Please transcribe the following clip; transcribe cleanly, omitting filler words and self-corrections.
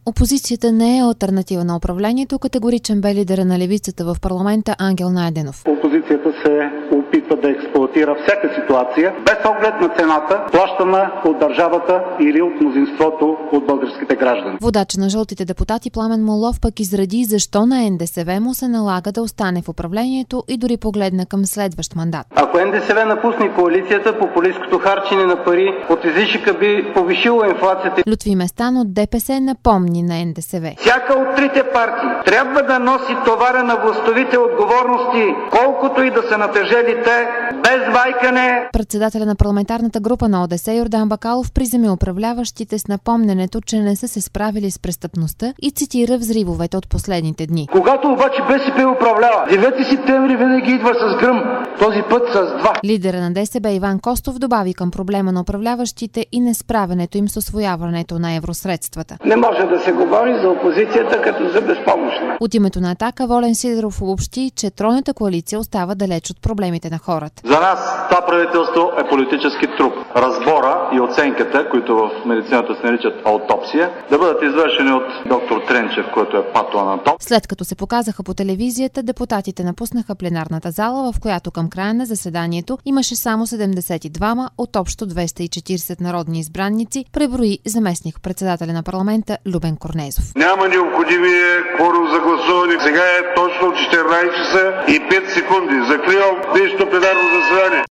Опозицията не е алтернатива на управлението, категоричен бе лидера на левицата в парламента Ангел Найденов. Опозицията се опитва да експлоатира всяка ситуация, без оглед на цената, плащана от държавата или от мнозинството от българските граждани. Водач на жълтите депутати Пламен Моллов пък изреди защо на НДСВ му се налага да остане в управлението и дори погледна към следващ мандат. Ако НДСВ напусне коалицията, популисткото харчене на пари от излишъка би повишило инфлацията. Лютви Местан от ДПС напомни на НДСВ. Всяка от трите партии трябва да носи товара на властовите отговорности, колкото и да са натежели те, без вайкане. Председателя на парламентарната група на ОДС Йордан Бакалов приземи управляващите с напомненето, че не са се справили с престъпността и цитира взривовете от последните дни. Когато обаче БСП управлява, 9 септември винаги идва с гръм, този път с 2. Лидера на ДСБ Иван Костов добави към проблема на управляващите и несправянето им с усвояването на евросредствата. Не може да се говори за опозицията като за безпомощна. От името на Атака Волен Сидеров обобщи, че тройната коалиция остава далеч от проблемите на хората. За нас това правителство е политически труп. Разбора и оценката, които в медицината се наричат аутопсия, да бъдат извършени от доктор Тренчев, който е патоанатом. След като се показаха по телевизията, депутатите напуснаха пленарната зала, в която към края на заседанието имаше само 72 от общо 240 народни избранници, преброи заместник председателя на парламента Любен Корнезов. Няма необходимия кворум за гласуване. Сега е точно 14 часа и 5 секунди. Закривам днешното пленарно заседание.